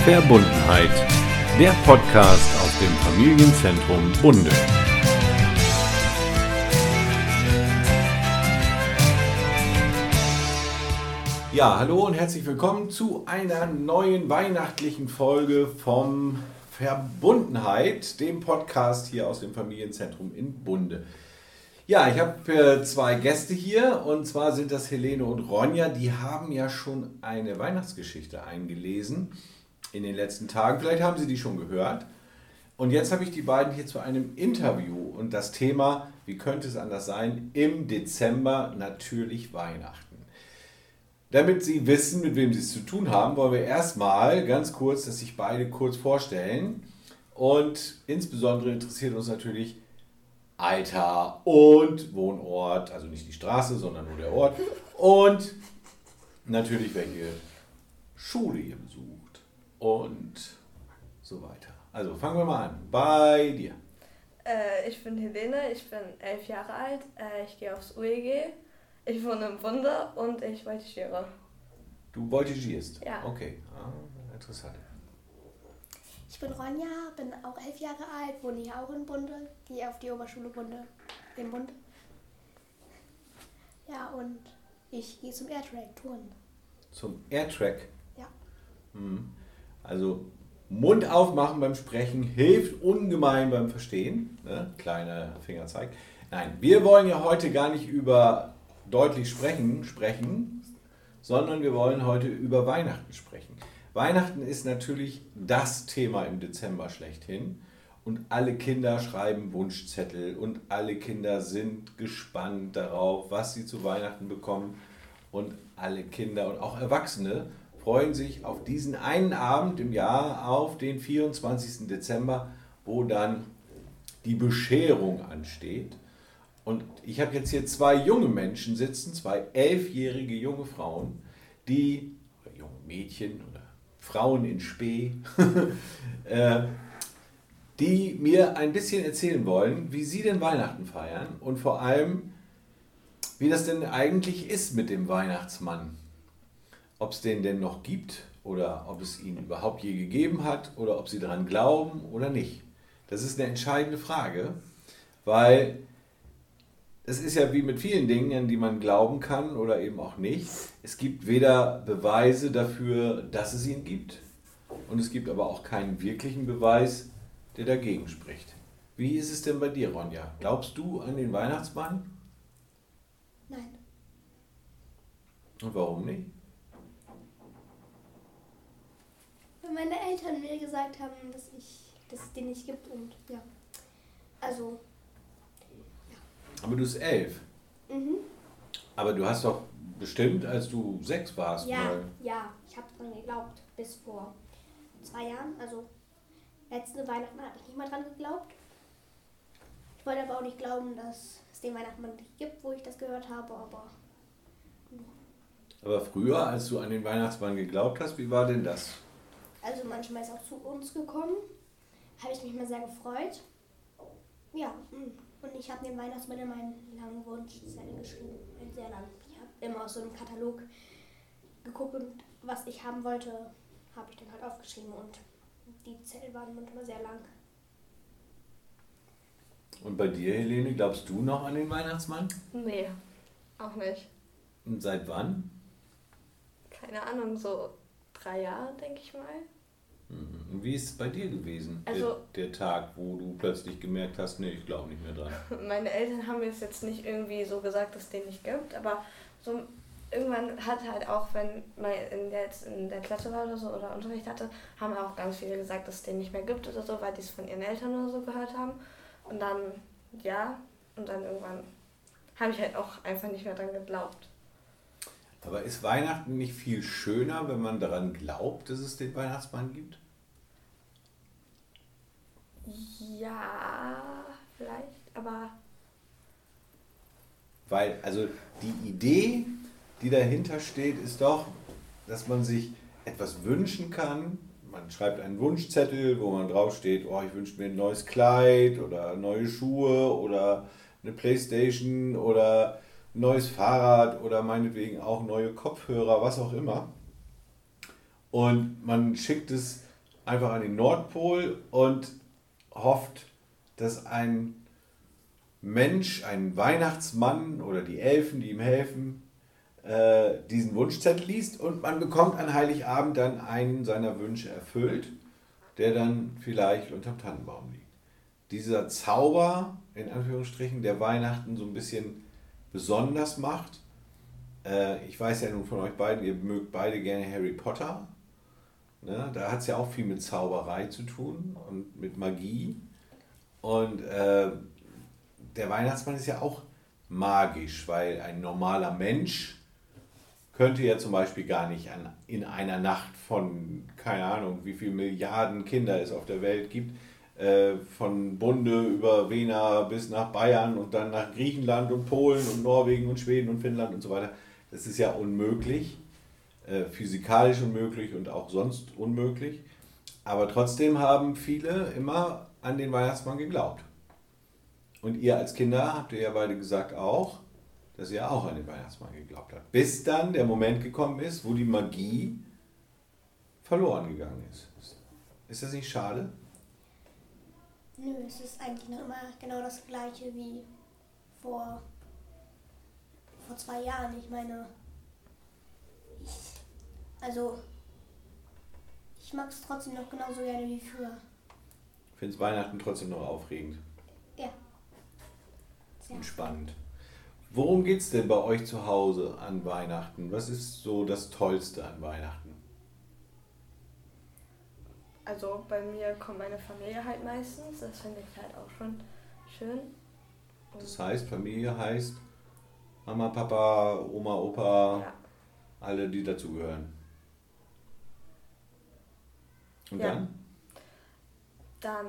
Verbundenheit, der Podcast aus dem Familienzentrum Bunde. Ja, hallo und herzlich willkommen zu einer neuen weihnachtlichen Folge vom Verbundenheit, dem Podcast hier aus dem Familienzentrum in Bunde. Ja, ich habe zwei Gäste hier und zwar sind das Helene und Ronja. Die haben ja schon eine Weihnachtsgeschichte eingelesen in den letzten Tagen. Vielleicht haben Sie die schon gehört. Und jetzt habe ich die beiden hier zu einem Interview und das Thema, wie könnte es anders sein, im Dezember natürlich Weihnachten. Damit Sie wissen, mit wem Sie es zu tun haben, wollen wir erstmal ganz kurz, dass sich beide kurz vorstellen. Und insbesondere interessiert uns natürlich Alter und Wohnort, also nicht die Straße, sondern nur der Ort. Und natürlich, welche Schule ihr besucht und so weiter. Also fangen wir mal an. Bei dir. Ich bin Helene, ich bin 11 Jahre alt, ich gehe aufs UEG, ich wohne im Bunde und ich voltigiere. Du voltigierst? Ja. Okay, interessant. Ich bin Ronja, bin auch 11 Jahre alt, wohne hier auch in Bunde, gehe auf die Oberschule Bunde in Bunde. Ja, und ich gehe zum Airtrack touren. Zum Airtrack? Ja. Also Mund aufmachen beim Sprechen hilft ungemein beim Verstehen. Ne? Kleiner Fingerzeig. Nein, wir wollen ja heute gar nicht über deutlich sprechen, sondern wir wollen heute über Weihnachten sprechen. Weihnachten ist natürlich das Thema im Dezember schlechthin und alle Kinder schreiben Wunschzettel und alle Kinder sind gespannt darauf, was sie zu Weihnachten bekommen und alle Kinder und auch Erwachsene freuen sich auf diesen einen Abend im Jahr, auf den 24. Dezember, wo dann die Bescherung ansteht. Und ich habe jetzt hier zwei junge Menschen sitzen, zwei 11-jährige junge Frauen, oder junge Mädchen oder Frauen in Spee, die mir ein bisschen erzählen wollen, wie sie denn Weihnachten feiern und vor allem, wie das denn eigentlich ist mit dem Weihnachtsmann. Ob es den denn noch gibt oder ob es ihn überhaupt je gegeben hat oder ob sie daran glauben oder nicht. Das ist eine entscheidende Frage, weil es ist ja wie mit vielen Dingen, an die man glauben kann oder eben auch nicht. Es gibt weder Beweise dafür, dass es ihn gibt, und es gibt aber auch keinen wirklichen Beweis, der dagegen spricht. Wie ist es denn bei dir, Ronja? Glaubst du an den Weihnachtsmann? Nein. Und warum nicht? Weil meine Eltern mir gesagt haben, dass es den nicht gibt und ja. Also. Aber du bist 11. Mhm. Aber du hast doch bestimmt, als du 6 warst, Ja, mal... ja, ich habe dran geglaubt. Bis vor 2 Jahren. Also letzte Weihnachten habe ich nicht mal dran geglaubt. Ich wollte aber auch nicht glauben, dass es den Weihnachtsmann nicht gibt, wo ich das gehört habe, aber... Aber früher, als du an den Weihnachtsmann geglaubt hast, wie war denn das? Also manchmal ist er auch zu uns gekommen. Habe ich mich mal sehr gefreut. Ja, und ich habe den Weihnachtsmann in meinen langen Wunschzettel geschrieben. Sehr lang. Ich habe immer aus so einem Katalog geguckt und was ich haben wollte, habe ich dann halt aufgeschrieben. Und die Zettel waren manchmal sehr lang. Und bei dir, Helene, glaubst du noch an den Weihnachtsmann? Nee, auch nicht. Und seit wann? Keine Ahnung, so 3 Jahre, denke ich mal. Und wie ist es bei dir gewesen, Also, der Tag, wo du plötzlich gemerkt hast, nee, ich glaube nicht mehr dran? Meine Eltern haben mir jetzt nicht irgendwie so gesagt, dass es den nicht gibt, aber so irgendwann hat halt auch, wenn man in der Klasse war oder so oder Unterricht hatte, haben auch ganz viele gesagt, dass es den nicht mehr gibt oder so, weil die es von ihren Eltern oder so gehört haben. Und dann, ja, und dann irgendwann habe ich halt auch einfach nicht mehr dran geglaubt. Aber ist Weihnachten nicht viel schöner, wenn man daran glaubt, dass es den Weihnachtsmann gibt? Ja, vielleicht, aber... Weil, also die Idee, die dahinter steht, ist doch, dass man sich etwas wünschen kann. Man schreibt einen Wunschzettel, wo man drauf steht, oh, ich wünsche mir ein neues Kleid oder neue Schuhe oder eine Playstation oder ein neues Fahrrad oder meinetwegen auch neue Kopfhörer, was auch immer. Und man schickt es einfach an den Nordpol und hofft, dass ein Mensch, ein Weihnachtsmann oder die Elfen, die ihm helfen, diesen Wunschzettel liest und man bekommt an Heiligabend dann einen seiner Wünsche erfüllt, der dann vielleicht unterm Tannenbaum liegt. Dieser Zauber, in Anführungsstrichen, der Weihnachten so ein bisschen besonders macht. Ich weiß ja nun von euch beiden, ihr mögt beide gerne Harry Potter. Ne? Da hat es ja auch viel mit Zauberei zu tun und mit Magie. Und der Weihnachtsmann ist ja auch magisch, weil ein normaler Mensch könnte ja zum Beispiel gar nicht in einer Nacht von, keine Ahnung, wie viele Milliarden Kinder es auf der Welt gibt, von Bunde über Wena bis nach Bayern und dann nach Griechenland und Polen und Norwegen und Schweden und Finnland und so weiter. Das ist ja unmöglich, physikalisch unmöglich und auch sonst unmöglich. Aber trotzdem haben viele immer an den Weihnachtsmann geglaubt. Und ihr als Kinder habt ihr ja beide gesagt auch, dass ihr auch an den Weihnachtsmann geglaubt habt. Bis dann der Moment gekommen ist, wo die Magie verloren gegangen ist. Ist das nicht schade? Nö, es ist eigentlich noch immer genau das gleiche wie vor 2 Jahren. Ich meine, ich mag es trotzdem noch genauso gerne wie früher. Findest Weihnachten trotzdem noch aufregend Ja. Sehr und spannend. Worum geht es denn bei euch zu Hause an Weihnachten? Was ist so das Tollste an Weihnachten? Also bei mir kommt meine Familie halt meistens, das finde ich halt auch schon schön. Und Das heißt, Familie heißt Mama, Papa, Oma, Opa, ja, alle, die dazugehören. Und Ja. dann? dann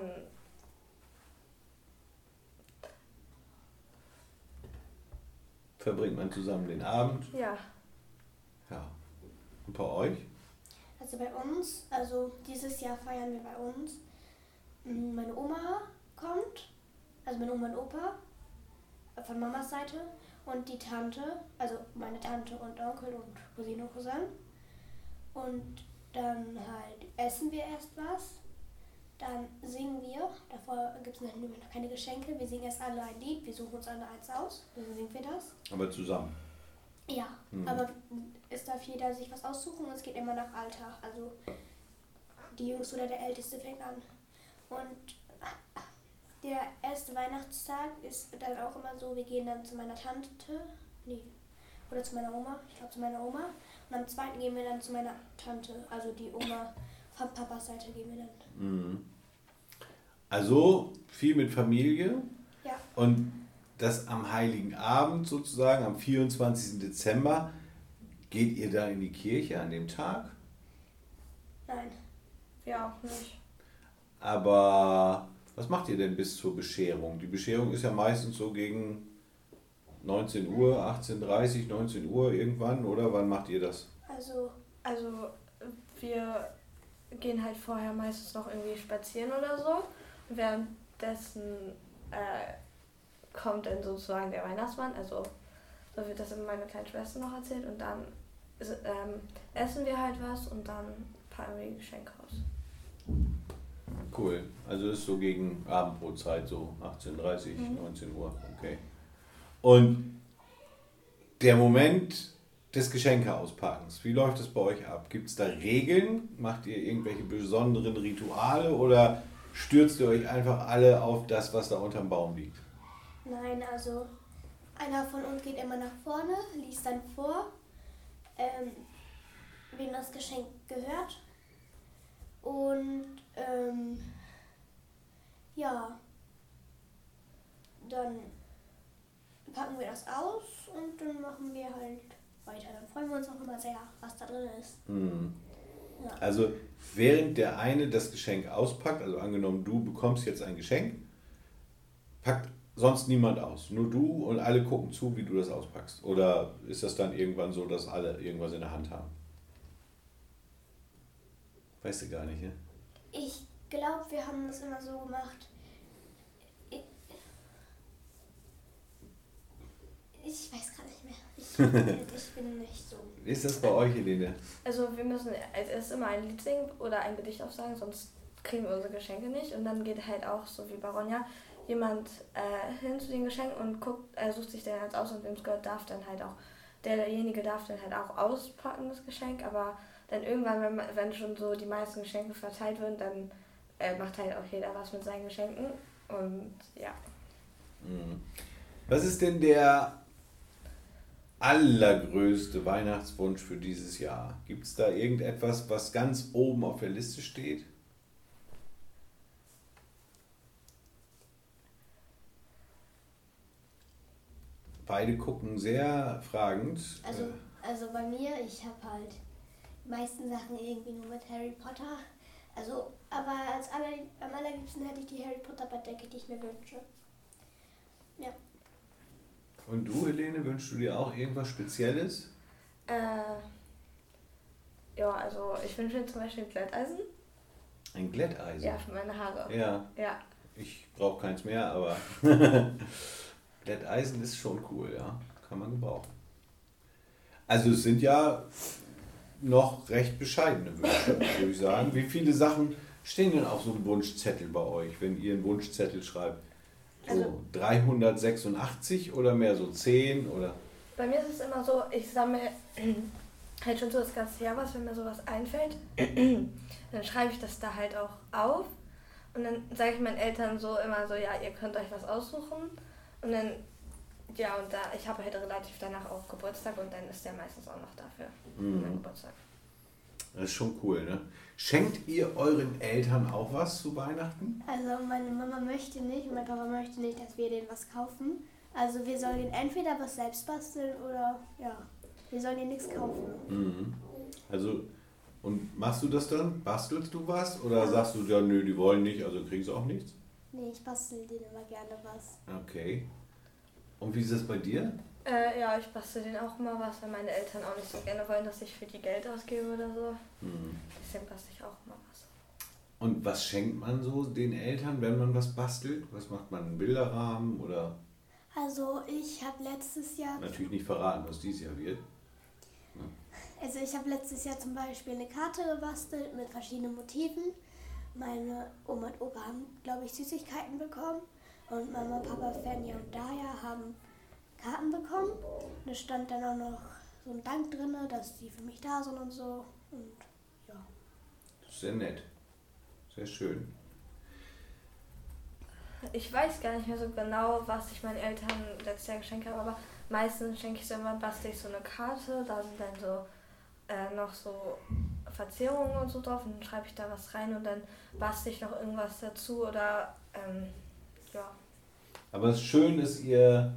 Verbringt man zusammen den Abend. ja, Ja. Und bei euch? Also bei uns, also dieses Jahr feiern wir bei uns. Meine Oma kommt, also meine Oma und Opa von Mamas Seite und die Tante, also meine Tante und Onkel und Cousine und Cousin. Und dann halt essen wir erst was, dann singen wir, davor gibt es noch keine Geschenke, wir singen erst alle ein Lied, wir suchen uns alle eins aus, dann singen wir das. Aber zusammen. Ja, aber es darf jeder sich was aussuchen und es geht immer nach Alter. Also die Jüngste oder der Älteste fängt an. Und der erste Weihnachtstag ist dann auch immer so, wir gehen dann zu meiner Tante, oder zu meiner Oma, ich glaube zu meiner Oma. Und am zweiten gehen wir dann zu meiner Tante, also die Oma von Papas Seite gehen wir dann. Also viel mit Familie. Ja. Und das am Heiligen Abend sozusagen, am 24. Dezember, geht ihr da in die Kirche an dem Tag? Nein. wir auch nicht. Aber was macht ihr denn bis zur Bescherung? Die Bescherung ist ja meistens so gegen 19 Uhr, 18:30, 19 Uhr irgendwann, oder wann macht ihr das? Also Also wir gehen halt vorher meistens noch irgendwie spazieren oder so. Und währenddessen kommt dann sozusagen der Weihnachtsmann, also so wird das immer meine kleine Schwester noch erzählt. Und dann essen wir halt was und dann packen wir die Geschenke aus. Cool. Also ist so gegen Abendbrotzeit, so 18:30, 19 Uhr. Okay. Und der Moment des Geschenkeauspackens, wie läuft es bei euch ab? Gibt es da Regeln? Macht ihr irgendwelche besonderen Rituale oder stürzt ihr euch einfach alle auf das, was da unterm Baum liegt? nein, also einer von uns geht immer nach vorne, liest dann vor, wem das Geschenk gehört. Und ja, dann packen wir das aus und dann machen wir halt weiter. Dann freuen wir uns auch immer sehr, was da drin ist. Ja. Also während der eine das Geschenk auspackt, also angenommen du bekommst jetzt ein Geschenk, packt sonst niemand aus, nur du und alle gucken zu, wie du das auspackst. Oder ist das dann irgendwann so, dass alle irgendwas in der Hand haben? Weißt du gar nicht, ne? Ich glaube, wir haben das immer so gemacht. Ich weiß gar nicht mehr. Ich bin nicht so. Wie ist das bei euch, Helene? Also wir müssen als erstes immer ein Lied singen oder ein Gedicht aufsagen, sonst kriegen wir unsere Geschenke nicht. Und dann geht halt auch, so wie bei Ronja, jemand hin zu den Geschenken und sucht sich den halt aus und wem es gehört, darf dann halt auch, derjenige darf dann halt auch auspacken, das Geschenk. Aber dann irgendwann, wenn schon so die meisten Geschenke verteilt werden, dann macht halt auch jeder was mit seinen Geschenken. Und ja. Was ist denn der allergrößte Weihnachtswunsch für dieses Jahr? Gibt es da irgendetwas, was ganz oben auf der Liste steht? Beide gucken sehr fragend. Also bei mir, ich habe halt die meisten Sachen irgendwie nur mit Harry Potter. Also, aber am allerliebsten hätte ich die Harry Potter Bettdecke, die ich mir wünsche. Ja. Und du, Helene, wünschst du dir auch irgendwas Spezielles? Ja, also ich wünsche mir zum Beispiel ein Glätteisen. Ein Glätteisen? Ja, für meine Haare. Ja. Ja. Ich brauche keins mehr, aber Glätteisen ist schon cool, ja. Kann man gebrauchen. Also es sind ja noch recht bescheidene Wünsche, würde ich sagen. Wie viele Sachen stehen denn auf so einem Wunschzettel bei euch, wenn ihr einen Wunschzettel schreibt? So Also 386 oder mehr so 10 oder? bei mir ist es immer so, ich sammle halt schon so das ganze Jahr was, wenn mir sowas einfällt. Dann schreibe ich das da halt auch auf. Und dann sage ich meinen Eltern so immer so, ja, ihr könnt euch was aussuchen. Und dann, ja, und da, ich habe halt relativ danach auch Geburtstag und dann ist der meistens auch noch dafür, mein Geburtstag. Das ist schon cool, ne? Schenkt ihr euren Eltern auch was zu Weihnachten? Also meine Mama möchte nicht und mein Papa möchte nicht, dass wir denen was kaufen. Also wir sollen denen entweder was selbst basteln oder ja, wir sollen denen nichts kaufen. Also, und machst du das dann? Bastelst du was? Oder sagst du, ja, nö, die wollen nicht, also kriegen sie auch nichts? Nee, ich bastel denen immer gerne was. Okay. Und wie ist das bei dir? Ja, ich bastel denen auch immer was, weil meine Eltern auch nicht so gerne wollen, dass ich für die Geld ausgebe oder so. Deswegen bastel ich auch immer was. Und was schenkt man so den Eltern, wenn man was bastelt? Was macht man? Einen Bilderrahmen oder? Also ich habe letztes Jahr... Natürlich nicht verraten, was dieses Jahr wird. Also ich habe letztes Jahr zum Beispiel eine Karte gebastelt mit verschiedenen Motiven. Meine Oma und Opa haben, glaube ich, Süßigkeiten bekommen. Und Mama, Papa, Fenja und Daya haben Karten bekommen. Und da stand dann auch noch so ein Dank drin, dass sie für mich da sind und so. Und ja. Sehr nett. Sehr schön. Ich weiß gar nicht mehr so genau, was ich meinen Eltern letztes Jahr geschenkt habe, aber meistens schenke ich so immer, bastel ich so eine Karte, da sind dann so noch so Verzierungen und so drauf und dann schreibe ich da was rein und dann bastel ich noch irgendwas dazu oder ja. Aber es schön ist, ihr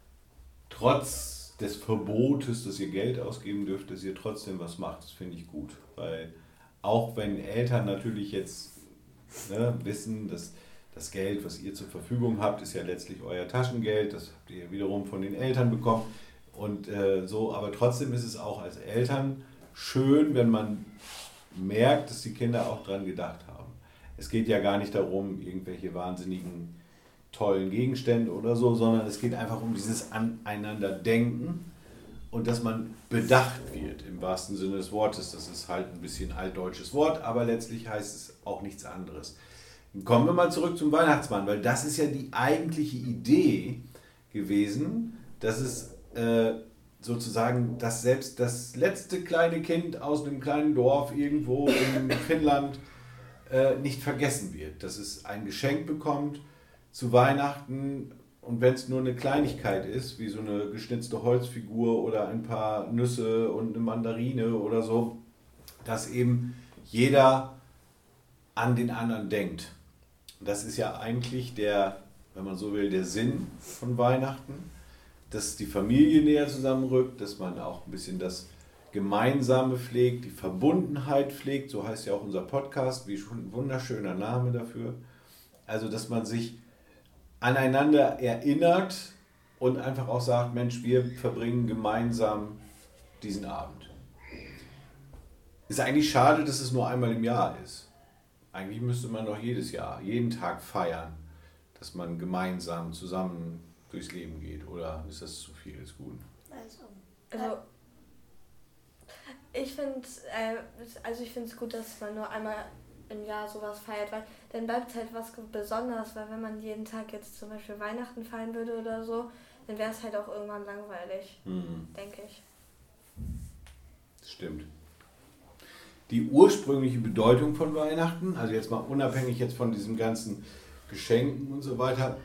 trotz des Verbotes, dass ihr Geld ausgeben dürft, dass ihr trotzdem was macht. Das finde ich gut. Weil auch wenn Eltern natürlich jetzt wissen, dass das Geld, was ihr zur Verfügung habt, ist ja letztlich euer Taschengeld. Das habt ihr wiederum von den Eltern bekommen. Und so, aber trotzdem ist es auch als Eltern schön, wenn man merkt, dass die Kinder auch dran gedacht haben. Es geht ja gar nicht darum, irgendwelche wahnsinnigen, tollen Gegenstände oder so, sondern es geht einfach um dieses Aneinanderdenken und dass man bedacht wird, im wahrsten Sinne des Wortes. Das ist halt ein bisschen altdeutsches Wort, aber letztlich heißt es auch nichts anderes. Kommen wir mal zurück zum Weihnachtsmann, weil das ist ja die eigentliche Idee gewesen, dass es sozusagen, dass selbst das letzte kleine Kind aus einem kleinen Dorf irgendwo in Finnland nicht vergessen wird. Dass es ein Geschenk bekommt zu Weihnachten und wenn es nur eine Kleinigkeit ist, wie so eine geschnitzte Holzfigur oder ein paar Nüsse und eine Mandarine oder so, dass eben jeder an den anderen denkt. Das ist ja eigentlich der, wenn man so will, der Sinn von Weihnachten, dass die Familie näher zusammenrückt, dass man auch ein bisschen das Gemeinsame pflegt, die Verbundenheit pflegt, so heißt ja auch unser Podcast, wie schon ein wunderschöner Name dafür. Also, dass man sich aneinander erinnert und einfach auch sagt, Mensch, wir verbringen gemeinsam diesen Abend. Ist eigentlich schade, dass es nur einmal im Jahr ist. Eigentlich müsste man doch jedes Jahr, jeden Tag feiern, dass man gemeinsam zusammen durchs Leben geht. Oder ist das zu viel des Guten? Also. Also, ich finde es gut, dass man nur einmal im Jahr sowas feiert, weil dann bleibt es halt was Besonderes, weil wenn man jeden Tag jetzt zum Beispiel Weihnachten feiern würde oder so, dann wäre es halt auch irgendwann langweilig, denke ich. Das stimmt. Die ursprüngliche Bedeutung von Weihnachten, also jetzt mal unabhängig jetzt von diesen ganzen Geschenken und so weiter,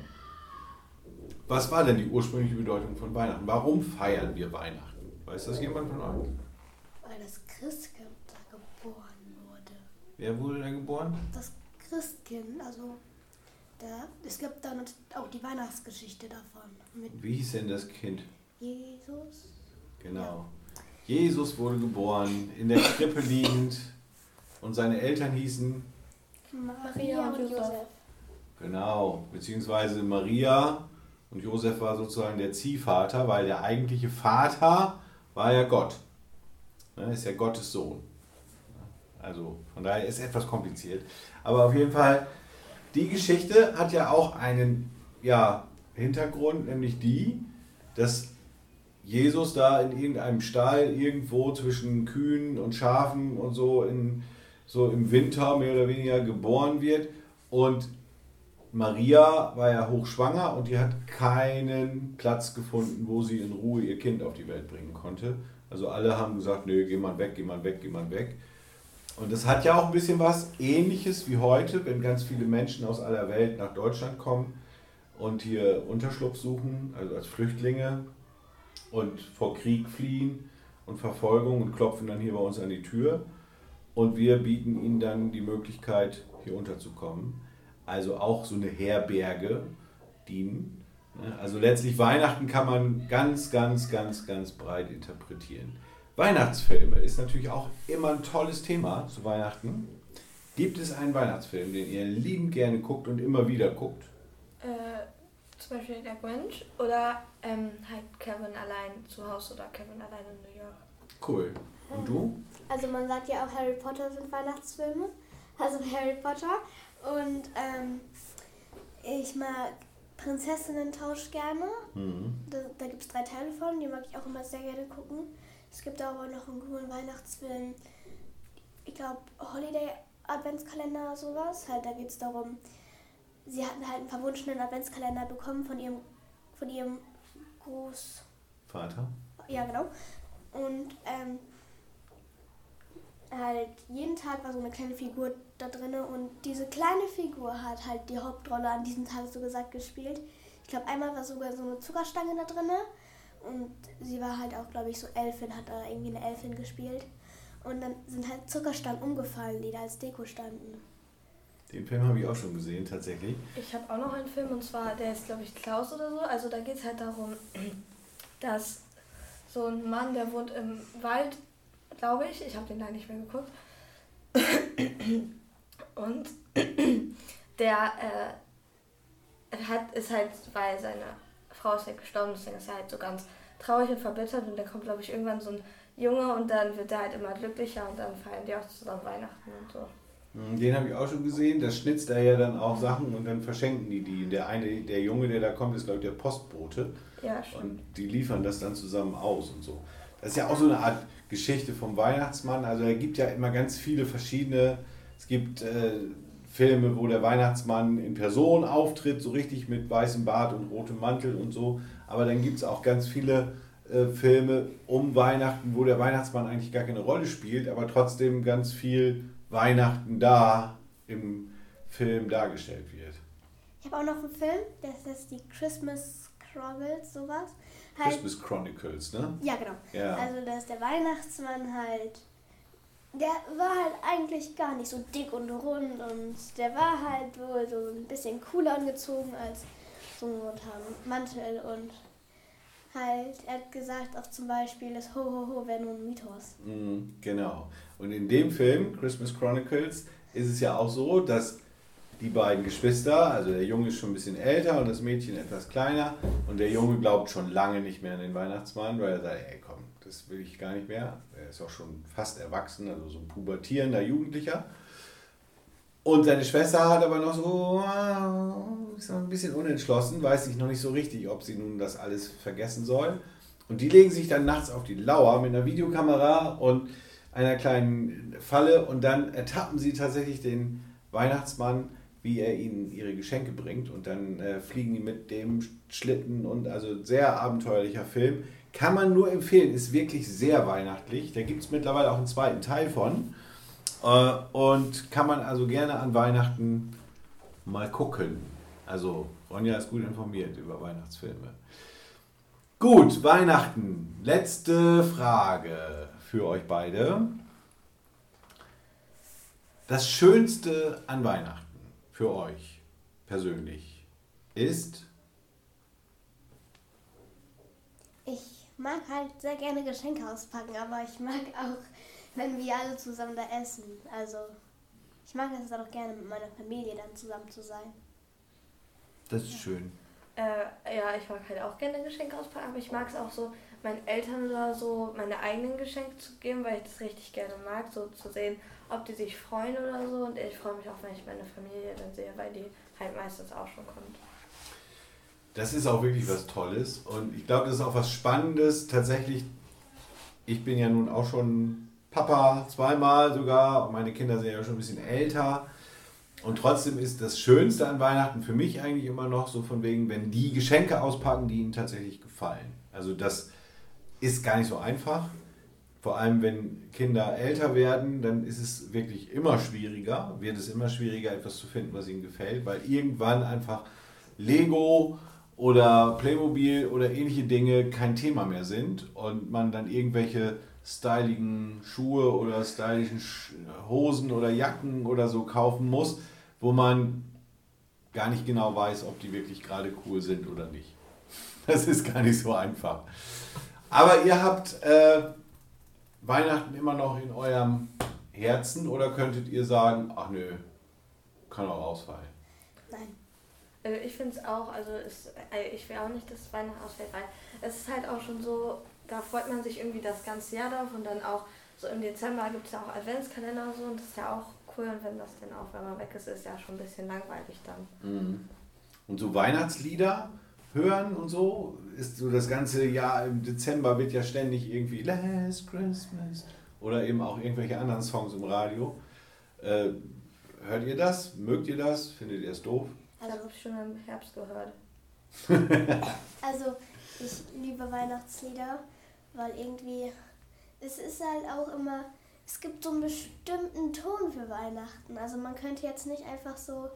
was war denn die ursprüngliche Bedeutung von Weihnachten? Warum feiern wir Weihnachten? Weiß das jemand von euch? Weil das Christkind da geboren wurde. Wer wurde da geboren? Das Christkind, also es gibt dann auch die Weihnachtsgeschichte davon. Mit Wie hieß denn das Kind? Jesus. Genau. Ja. Jesus wurde geboren, in der Krippe liegend und seine Eltern hießen? Maria und Josef. Genau, beziehungsweise Maria und Josef war sozusagen der Ziehvater, weil der eigentliche Vater war ja Gott. Ist ja Gottes Sohn. Also von daher ist es etwas kompliziert. Aber auf jeden Fall, die Geschichte hat ja auch einen Hintergrund, nämlich dass Jesus da in irgendeinem Stall irgendwo zwischen Kühen und Schafen und so im Winter mehr oder weniger geboren wird. Und Maria war ja hochschwanger und die hat keinen Platz gefunden, wo sie in Ruhe ihr Kind auf die Welt bringen konnte. Also alle haben gesagt, nö, geh mal weg, geh mal weg, geh mal weg. Und das hat ja auch ein bisschen was Ähnliches wie heute, wenn ganz viele Menschen aus aller Welt nach Deutschland kommen und hier Unterschlupf suchen, also als Flüchtlinge und vor Krieg fliehen und Verfolgung und klopfen dann hier bei uns an die Tür. Und wir bieten ihnen dann die Möglichkeit, hier unterzukommen. Also auch so eine Herberge dienen. Also letztlich Weihnachten kann man ganz, ganz, ganz, ganz breit interpretieren. Weihnachtsfilme ist natürlich auch immer ein tolles Thema zu Weihnachten. Gibt es einen Weihnachtsfilm, den ihr liebend gerne guckt und immer wieder guckt? Zum Beispiel der Grinch oder halt Kevin allein zu Hause oder Kevin allein in New York. Cool. Und du? Also man sagt ja auch, Harry Potter sind Weihnachtsfilme. Also Harry Potter. Und ich mag Prinzessinnen-Tausch gerne. Da gibt es 3 Teile von, die mag ich auch immer sehr gerne gucken. Es gibt aber noch einen coolen Weihnachtsfilm, ich glaube Holiday Adventskalender oder sowas. Halt, da geht es darum, sie hatten halt einen verwunschenen Adventskalender bekommen von ihrem Vater? Ja, genau. Und halt jeden Tag war so eine kleine Figur da drin und diese kleine Figur hat halt die Hauptrolle an diesem Tag so gesagt gespielt. Ich glaube, einmal war sogar so eine Zuckerstange da drin und sie war halt auch, glaube ich, so Elfin, hat da irgendwie eine Elfin gespielt. Und dann sind halt Zuckerstangen umgefallen, die da als Deko standen. Den Film habe ich auch schon gesehen, tatsächlich. Ich habe auch noch einen Film und zwar, der ist, glaube ich, Klaus oder so. Also da geht es halt darum, dass so ein Mann, der wohnt im Wald, glaube ich habe den da nicht mehr geguckt, und der ist halt, weil seine Frau ist halt gestorben, deswegen ist er halt so ganz traurig und verbittert und dann kommt, glaube ich, irgendwann so ein Junge und dann wird er halt immer glücklicher und dann feiern die auch zusammen Weihnachten und so. Den habe ich auch schon gesehen, da schnitzt er ja dann auch Sachen und dann verschenken die. Der Junge, der da kommt, ist, glaube ich, der Postbote. Ja, stimmt. Und die liefern das dann zusammen aus und so. Das ist ja auch so eine Art Geschichte vom Weihnachtsmann. Also er gibt ja immer ganz viele verschiedene, es gibt Filme, wo der Weihnachtsmann in Person auftritt, so richtig mit weißem Bart und rotem Mantel und so. Aber dann gibt es auch ganz viele Filme um Weihnachten, wo der Weihnachtsmann eigentlich gar keine Rolle spielt, aber trotzdem ganz viel Weihnachten da im Film dargestellt wird. Ich habe auch noch einen Film, das ist die Christmas Chronicles, sowas. Christmas Chronicles, ne? Ja, genau. Ja. Also da ist der Weihnachtsmann halt, der war halt eigentlich gar nicht so dick und rund und der war halt wohl so ein bisschen cooler angezogen als so ein Mantel und halt, er hat gesagt auch zum Beispiel, das Ho Ho Ho wäre nur ein Mythos. Genau. Und in dem Film, Christmas Chronicles, ist es ja auch so, dass die beiden Geschwister, also der Junge ist schon ein bisschen älter und das Mädchen etwas kleiner und der Junge glaubt schon lange nicht mehr an den Weihnachtsmann, weil er sagt, ey komm, das will ich gar nicht mehr. Er ist auch schon fast erwachsen, also so ein pubertierender Jugendlicher. Und seine Schwester hat aber noch so, ist noch ein bisschen unentschlossen, weiß sich noch nicht so richtig, ob sie nun das alles vergessen soll. Und die legen sich dann nachts auf die Lauer mit einer Videokamera und einer kleinen Falle und dann ertappen sie tatsächlich den Weihnachtsmann, wie er ihnen ihre Geschenke bringt und dann fliegen die mit dem Schlitten und also sehr abenteuerlicher Film. Kann man nur empfehlen, ist wirklich sehr weihnachtlich. Da gibt es mittlerweile auch einen zweiten Teil von und kann man also gerne an Weihnachten mal gucken. Also Ronja ist gut informiert über Weihnachtsfilme. Gut, Weihnachten. Letzte Frage für euch beide. Das Schönste an Weihnachten für euch persönlich ist? Ich mag halt sehr gerne Geschenke auspacken, aber ich mag auch, wenn wir alle zusammen da essen. Also ich mag es auch gerne mit meiner Familie dann zusammen zu sein. Das ist schön. Ja, ich mag halt auch gerne Geschenke auspacken, aber ich mag es auch so, meinen Eltern oder so meine eigenen Geschenke zu geben, weil ich das richtig gerne mag, so zu sehen, ob die sich freuen oder so. Und ich freue mich auch, wenn ich meine Familie dann sehe, weil die halt meistens auch schon kommt. Das ist auch wirklich was Tolles und ich glaube, das ist auch was Spannendes. Tatsächlich, ich bin ja nun auch schon Papa, zweimal sogar, und meine Kinder sind ja schon ein bisschen älter. Und trotzdem ist das Schönste an Weihnachten für mich eigentlich immer noch so von wegen, wenn die Geschenke auspacken, die ihnen tatsächlich gefallen. Also das ist gar nicht so einfach. Vor allem, wenn Kinder älter werden, dann ist es wirklich immer schwieriger, wird es immer schwieriger, etwas zu finden, was ihnen gefällt, weil irgendwann einfach Lego oder Playmobil oder ähnliche Dinge kein Thema mehr sind und man dann irgendwelche styligen Schuhe oder stylischen Hosen oder Jacken oder so kaufen muss, wo man gar nicht genau weiß, ob die wirklich gerade cool sind oder nicht. Das ist gar nicht so einfach. Aber ihr habt Weihnachten immer noch in eurem Herzen oder könntet ihr sagen, ach nö, kann auch ausfallen? Nein. Ich finde es auch, also ich will auch nicht, dass Weihnachten ausfällt, weil es ist halt auch schon so, da freut man sich irgendwie das ganze Jahr drauf und dann auch so im Dezember gibt es ja auch Adventskalender und so und das ist ja auch cool und wenn das dann auch, wenn man weg ist, ist ja schon ein bisschen langweilig dann. Mhm. Und so Weihnachtslieder hören und so, ist so das ganze Jahr im Dezember wird ja ständig irgendwie Last Christmas oder eben auch irgendwelche anderen Songs im Radio. Hört ihr das? Mögt ihr das? Findet ihr es doof? Also habe ich schon im Herbst gehört. Also ich liebe Weihnachtslieder, weil irgendwie, es ist halt auch immer, es gibt so einen bestimmten Ton für Weihnachten. Also man könnte jetzt nicht einfach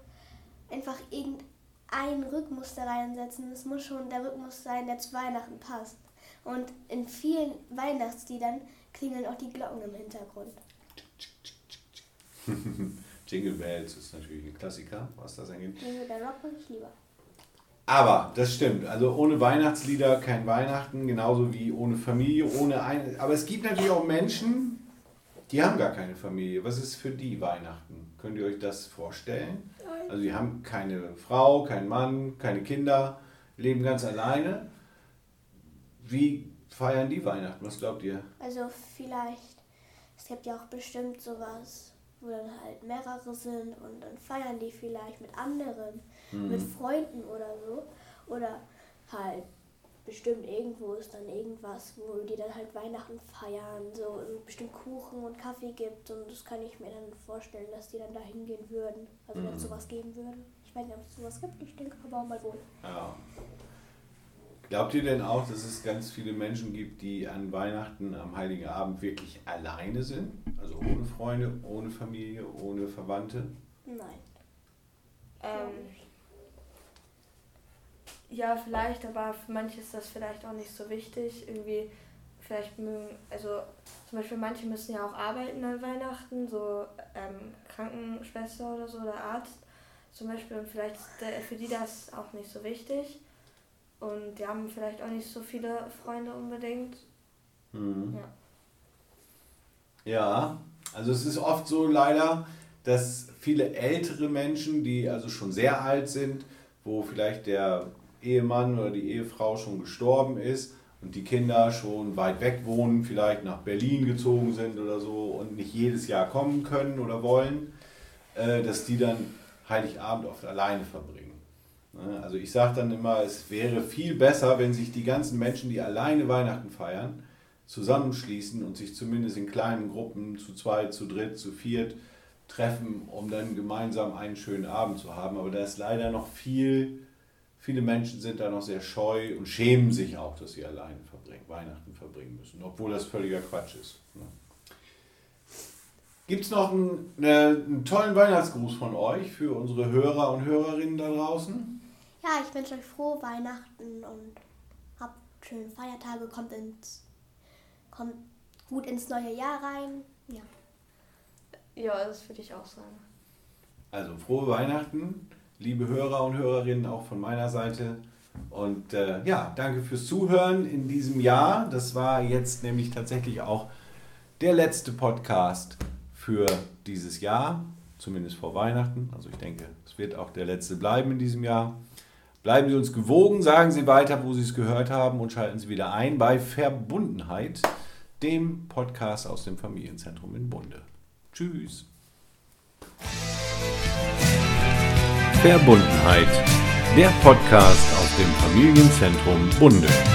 irgendeinen Rhythmus da reinsetzen. Es muss schon der Rhythmus sein, der zu Weihnachten passt. Und in vielen Weihnachtsliedern klingeln auch die Glocken im Hintergrund. Jingle Bells ist natürlich ein Klassiker, was das angeht. Jingle Bell Rock mag ich lieber. Aber das stimmt, also ohne Weihnachtslieder kein Weihnachten, genauso wie ohne Familie, aber es gibt natürlich auch Menschen, die haben gar keine Familie. Was ist für die Weihnachten? Könnt ihr euch das vorstellen? Also die haben keine Frau, keinen Mann, keine Kinder, leben ganz alleine. Wie feiern die Weihnachten? Was glaubt ihr? Also vielleicht, es gibt ja auch bestimmt sowas, wo dann halt mehrere sind und dann feiern die vielleicht mit anderen, mit Freunden oder so. Oder halt bestimmt irgendwo ist dann irgendwas, wo die dann halt Weihnachten feiern, so bestimmt Kuchen und Kaffee gibt und das kann ich mir dann vorstellen, dass die dann da hingehen würden, also wenn es sowas geben würde. Ich weiß nicht, ob es sowas gibt, ich denke aber auch mal wohl. Ja. Glaubt ihr denn auch, dass es ganz viele Menschen gibt, die an Weihnachten, am Heiligen Abend wirklich alleine sind? Also ohne Freunde, ohne Familie, ohne Verwandte? Nein. Ja, vielleicht, aber für manche ist das vielleicht auch nicht so wichtig. Irgendwie, vielleicht mögen, also zum Beispiel manche müssen ja auch arbeiten an Weihnachten, so Krankenschwester oder so oder Arzt zum Beispiel. Und vielleicht ist für die das auch nicht so wichtig. Und die haben vielleicht auch nicht so viele Freunde unbedingt. Mhm. Ja, also es ist oft so leider, dass viele ältere Menschen, die also schon sehr alt sind, wo vielleicht der Ehemann oder die Ehefrau schon gestorben ist und die Kinder schon weit weg wohnen, vielleicht nach Berlin gezogen sind oder so und nicht jedes Jahr kommen können oder wollen, dass die dann Heiligabend oft alleine verbringen. Also ich sage dann immer, es wäre viel besser, wenn sich die ganzen Menschen, die alleine Weihnachten feiern, zusammenschließen und sich zumindest in kleinen Gruppen zu zweit, zu dritt, zu viert treffen, um dann gemeinsam einen schönen Abend zu haben. Aber da ist leider noch viele Menschen sind da noch sehr scheu und schämen sich auch, dass sie alleine Weihnachten verbringen müssen, obwohl das völliger Quatsch ist. Gibt es noch einen tollen Weihnachtsgruß von euch für unsere Hörer und Hörerinnen da draußen? Ja, ich wünsche euch frohe Weihnachten und habt schöne Feiertage, kommt gut ins neue Jahr rein. Ja, das würde ich auch sagen. Also frohe Weihnachten, liebe Hörer und Hörerinnen, auch von meiner Seite. Und danke fürs Zuhören in diesem Jahr. Das war jetzt nämlich tatsächlich auch der letzte Podcast für dieses Jahr, zumindest vor Weihnachten. Also ich denke, es wird auch der letzte bleiben in diesem Jahr. Bleiben Sie uns gewogen, sagen Sie weiter, wo Sie es gehört haben und schalten Sie wieder ein bei Verbundenheit, dem Podcast aus dem Familienzentrum in Bunde. Tschüss. Verbundenheit, der Podcast aus dem Familienzentrum Bunde.